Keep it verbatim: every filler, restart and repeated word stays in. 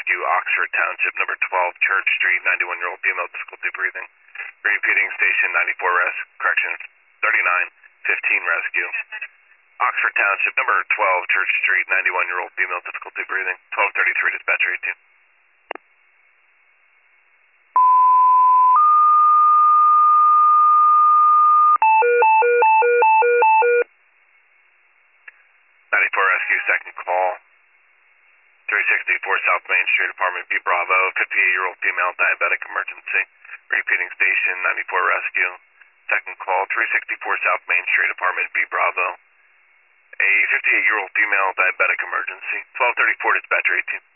Rescue, Oxford Township, number twelve, Church Street, ninety-one-year-old female, difficulty breathing. Repeating, station ninety-four res, corrections, thirty-nine fifteen rescue. Oxford Township, number twelve, Church Street, ninety-one-year-old female, difficulty breathing. twelve thirty-three, dispatcher eighteen. ninety-four rescue, second call. three sixty-four South Main Street, apartment B Bravo, fifty-eight-year-old female, diabetic emergency. Repeating, station ninety-four rescue. Second call, three sixty-four South Main Street, apartment B Bravo. A fifty-eight-year-old female, diabetic emergency. twelve thirty-four, dispatcher eighteen.